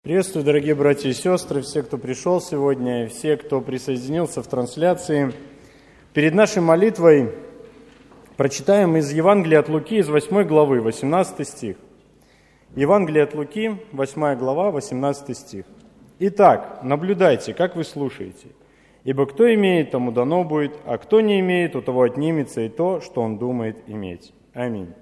Приветствую, дорогие братья и сестры, все, кто пришел сегодня, и все, кто присоединился в трансляции. Перед нашей молитвой прочитаем из Евангелия от Луки, из 8 главы, 18 стих. Евангелие от Луки, 8 глава, 18 стих. «Итак, наблюдайте, как вы слушаете. Ибо кто имеет, тому дано будет, а кто не имеет, у того отнимется и то, что он думает иметь». Аминь.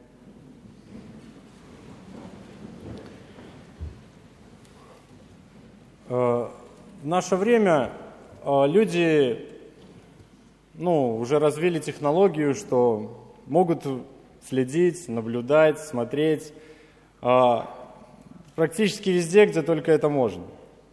В наше время люди уже развили технологию, что могут следить, наблюдать, смотреть практически везде, где только это можно.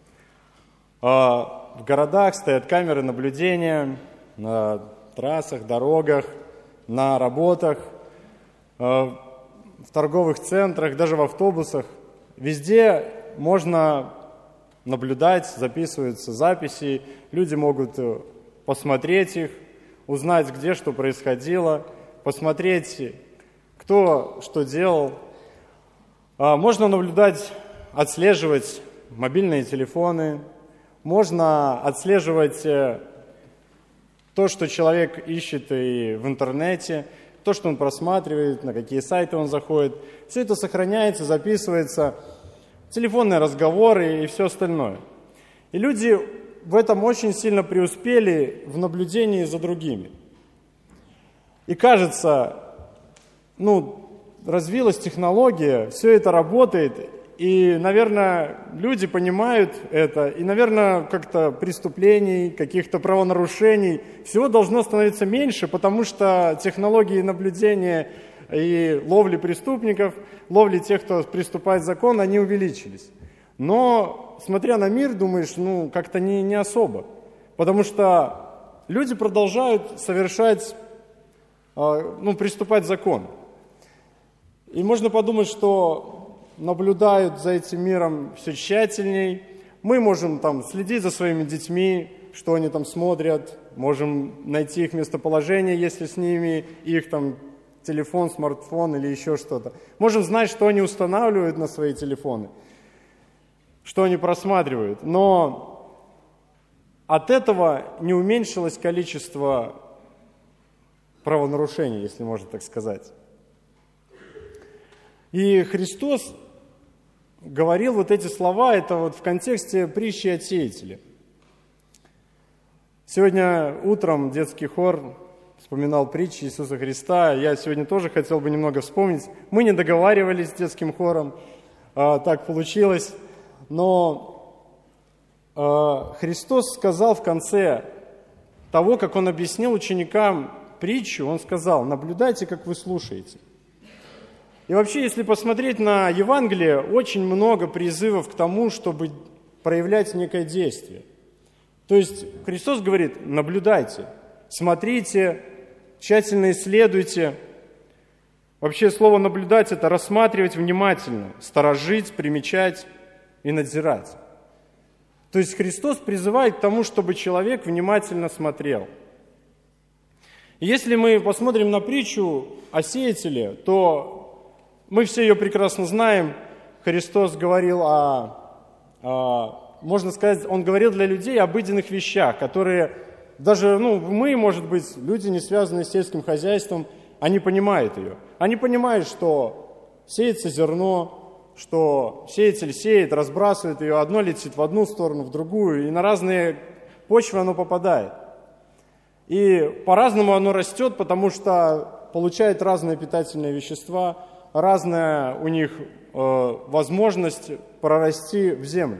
В городах стоят камеры наблюдения на трассах, дорогах, на работах, в торговых центрах, даже в автобусах. Везде можно наблюдать, записываются записи, люди могут посмотреть их, узнать, где что происходило, посмотреть, кто что делал. Можно наблюдать, отслеживать мобильные телефоны, можно отслеживать то, что человек ищет и в интернете, то, что он просматривает, на какие сайты он заходит. Все это сохраняется, записывается, телефонные разговоры и все остальное. И люди в этом очень сильно преуспели в наблюдении за другими. И кажется, развилась технология, все это работает, и, наверное, люди понимают это, и, наверное, как-то преступлений, каких-то правонарушений, всего должно становиться меньше, потому что технологии наблюдения и ловли преступников, ловли тех, кто приступает к закону, они увеличились. Но, смотря на мир, думаешь, как-то не особо. Потому что люди продолжают совершать, приступать к закону. И можно подумать, что наблюдают за этим миром все тщательней. Мы можем следить за своими детьми, что они там смотрят, можем найти их местоположение, если с ними их телефон, смартфон или еще что-то. Можем знать, что они устанавливают на свои телефоны, что они просматривают. Но от этого не уменьшилось количество правонарушений, если можно так сказать. И Христос говорил эти слова, это в контексте притчи о сеятеле. Сегодня утром детский хор вспоминал притчи Иисуса Христа. Я сегодня тоже хотел бы немного вспомнить. Мы не договаривались с детским хором, так получилось. Но Христос сказал в конце того, как Он объяснил ученикам притчу, Он сказал: наблюдайте, как вы слушаете. И вообще, если посмотреть на Евангелие, очень много призывов к тому, чтобы проявлять некое действие. То есть Христос говорит: наблюдайте, смотрите, тщательно исследуйте. Вообще слово «наблюдать» — это рассматривать внимательно, сторожить, примечать и надзирать. То есть Христос призывает к тому, чтобы человек внимательно смотрел. И если мы посмотрим на притчу о сеятеле, то мы все ее прекрасно знаем. Христос говорил можно сказать, Он говорил для людей о обыденных вещах, которые даже, мы, может быть, люди, не связанные с сельским хозяйством, они понимают ее. Они понимают, что сеется зерно, что сеятель сеет, разбрасывает ее, одно летит в одну сторону, в другую, и на разные почвы оно попадает. И по-разному оно растет, потому что получает разные питательные вещества, разная у них возможность прорасти в землю.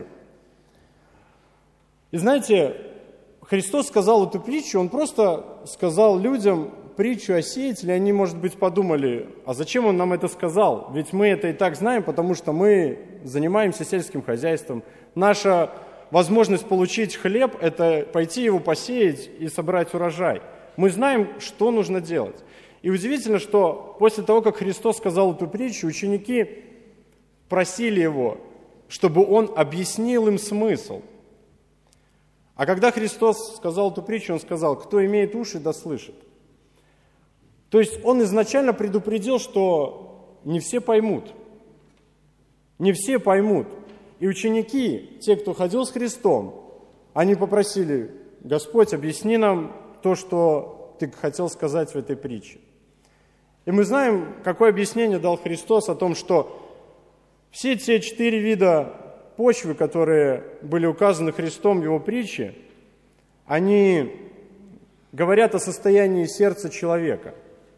И знаете, Христос сказал эту притчу, Он просто сказал людям притчу о сеятеле, они, может быть, подумали: а зачем Он нам это сказал? Ведь мы это и так знаем, потому что мы занимаемся сельским хозяйством. Наша возможность получить хлеб – это пойти его посеять и собрать урожай. Мы знаем, что нужно делать. И удивительно, что после того, как Христос сказал эту притчу, ученики просили Его, чтобы Он объяснил им смысл. А когда Христос сказал эту притчу, Он сказал: кто имеет уши, да слышит. То есть Он изначально предупредил, что не все поймут. Не все поймут. И ученики, те, кто ходил с Христом, они попросили: Господь, объясни нам то, что Ты хотел сказать в этой притче. И мы знаем, какое объяснение дал Христос о том, что все те 4 вида почвы, которые были указаны Христом в Его притче, они говорят о состоянии сердца человека.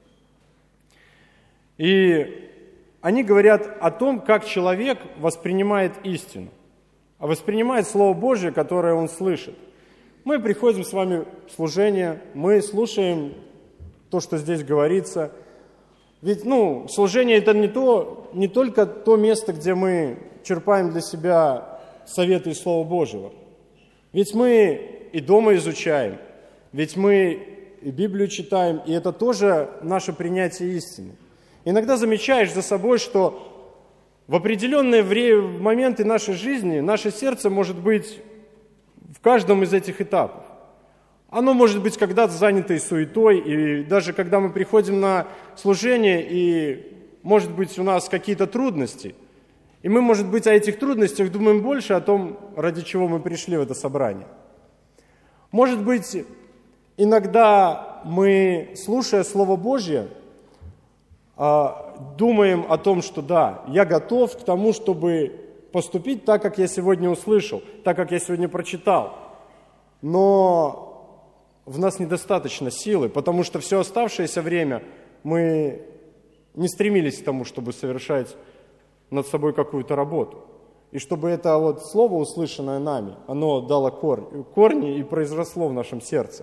И они говорят о том, как человек воспринимает истину, а воспринимает Слово Божие, которое он слышит. Мы приходим с вами в служение, мы слушаем то, что здесь говорится. Ведь, служение – это не только то место, где мы черпаем для себя советы из Слова Божьего. Ведь мы и дома изучаем, ведь мы и Библию читаем, и это тоже наше принятие истины. Иногда замечаешь за собой, что в определенные моменты нашей жизни наше сердце может быть в каждом из этих этапов. Оно может быть когда-то занято и суетой, и даже когда мы приходим на служение, и, может быть, у нас какие-то трудности, и мы, может быть, о этих трудностях думаем больше, о том, ради чего мы пришли в это собрание. Может быть, иногда мы, слушая Слово Божье, думаем о том, что да, я готов к тому, чтобы поступить так, как я сегодня услышал, так, как я сегодня прочитал. Но в нас недостаточно силы, потому что все оставшееся время мы не стремились к тому, чтобы совершать над собой какую-то работу. И чтобы это слово, услышанное нами, оно дало корни и произросло в нашем сердце.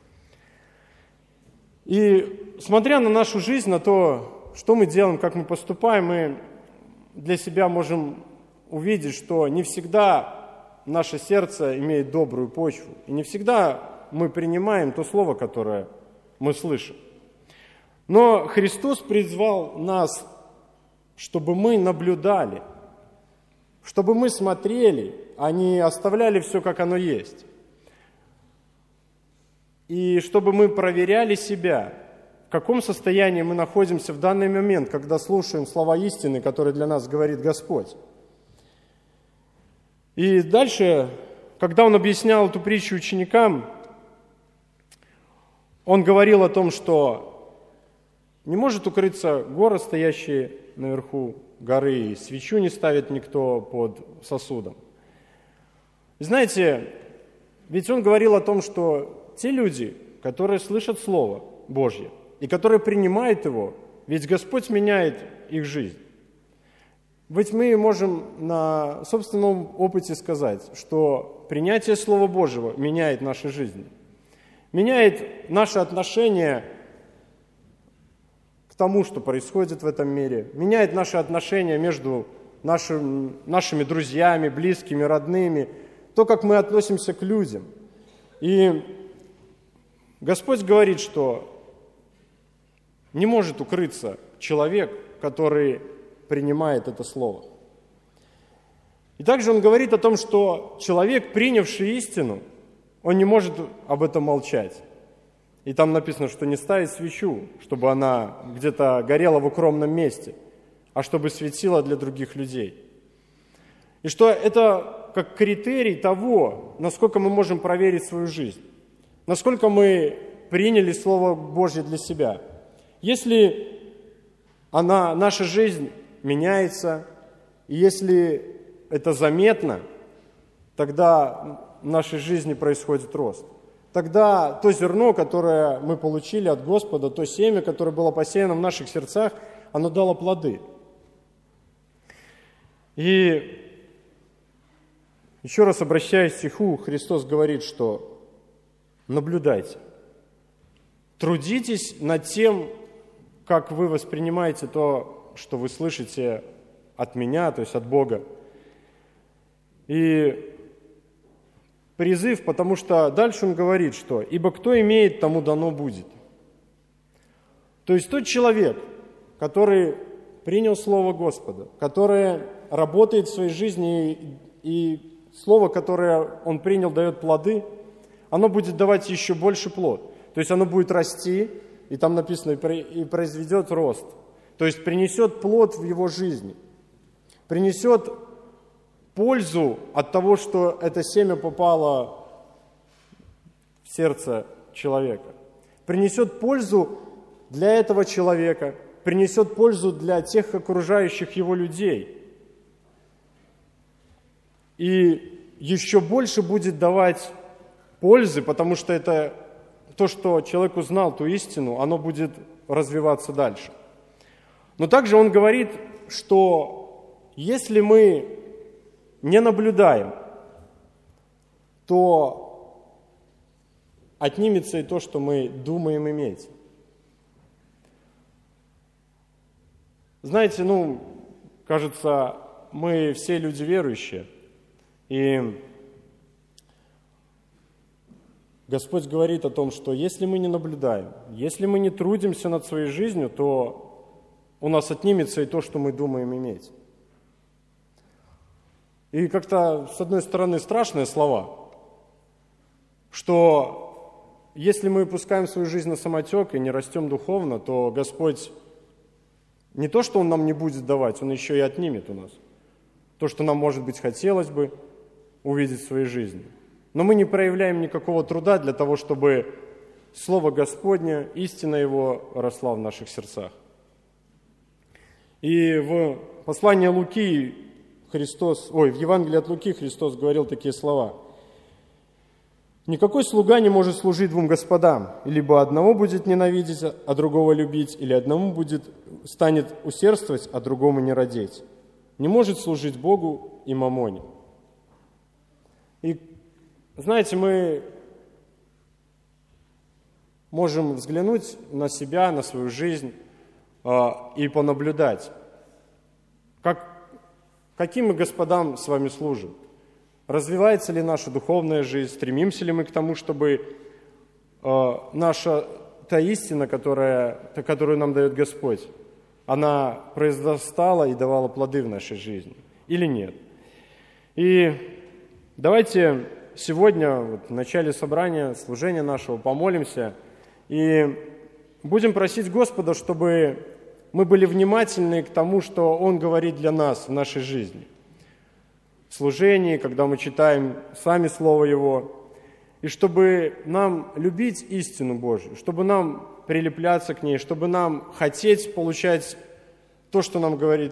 И смотря на нашу жизнь, на то, что мы делаем, как мы поступаем, мы для себя можем увидеть, что не всегда наше сердце имеет добрую почву, и не всегда мы принимаем то слово, которое мы слышим. Но Христос призвал нас, чтобы мы наблюдали, чтобы мы смотрели, а не оставляли все, как оно есть. И чтобы мы проверяли себя, в каком состоянии мы находимся в данный момент, когда слушаем слова истины, которые для нас говорит Господь. И дальше, когда Он объяснял эту притчу ученикам, Он говорил о том, что не может укрыться горы, стоящие наверху горы, и свечу не ставит никто под сосудом. Знаете, ведь Он говорил о том, что те люди, которые слышат Слово Божье и которые принимают его, ведь Господь меняет их жизнь. Ведь мы можем на собственном опыте сказать, что принятие Слова Божьего меняет наши жизни, меняет наше отношение к тому, что происходит в этом мире, меняет наши отношения между нашими друзьями, близкими, родными, то, как мы относимся к людям. И Господь говорит, что не может укрыться человек, который принимает это слово. И также Он говорит о том, что человек, принявший истину, он не может об этом молчать. И там написано, что не ставить свечу, чтобы она где-то горела в укромном месте, а чтобы светила для других людей. И что это как критерий того, насколько мы можем проверить свою жизнь, насколько мы приняли Слово Божье для себя. Если наша жизнь меняется, и если это заметно, тогда в нашей жизни происходит рост. Тогда то зерно, которое мы получили от Господа, то семя, которое было посеяно в наших сердцах, оно дало плоды. И еще раз обращаясь к стиху, Христос говорит, что наблюдайте, трудитесь над тем, как вы воспринимаете то, что вы слышите от меня, то есть от Бога. И призыв, потому что дальше Он говорит, что «Ибо кто имеет, тому дано будет». То есть тот человек, который принял Слово Господа, который работает в своей жизни, и Слово, которое он принял, дает плоды, оно будет давать еще больше плод. То есть оно будет расти, и там написано, и произведет рост. То есть принесет плод в его жизни, принесет пользу от того, что это семя попало в сердце человека. Принесет пользу для этого человека, принесет пользу для тех окружающих его людей. И еще больше будет давать пользы, потому что это то, что человек узнал, ту истину, оно будет развиваться дальше. Но также он говорит, что если мы не наблюдаем, то отнимется и то, что мы думаем иметь. Знаете, кажется, мы все люди верующие, и Господь говорит о том, что если мы не наблюдаем, если мы не трудимся над своей жизнью, то у нас отнимется и то, что мы думаем иметь. И как-то, с одной стороны, страшные слова, что если мы пускаем свою жизнь на самотек и не растем духовно, то Господь не то, что Он нам не будет давать, Он еще и отнимет у нас то, что нам, может быть, хотелось бы увидеть в своей жизни. Но мы не проявляем никакого труда для того, чтобы Слово Господне, истина Его росла в наших сердцах. И в послании Луки в Евангелии от Луки Христос говорил такие слова. «Никакой слуга не может служить двум господам, либо одного будет ненавидеть, а другого любить, или одному станет усердствовать, а другому не радеть. Не может служить Богу и мамоне». И знаете, мы можем взглянуть на себя, на свою жизнь и понаблюдать, каким мы господам с вами служим. Развивается ли наша духовная жизнь, стремимся ли мы к тому, чтобы наша та истина, которую нам дает Господь, она произрастала и давала плоды в нашей жизни, или нет. И давайте сегодня, в начале собрания, служения нашего, помолимся и будем просить Господа, чтобы мы были внимательны к тому, что Он говорит для нас в нашей жизни. В служении, когда мы читаем сами Слово Его, и чтобы нам любить истину Божию, чтобы нам прилепляться к ней, чтобы нам хотеть получать то, что нам говорит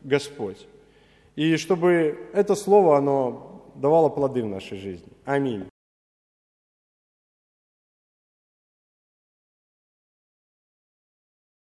Господь. И чтобы это Слово, оно давало плоды в нашей жизни. Аминь.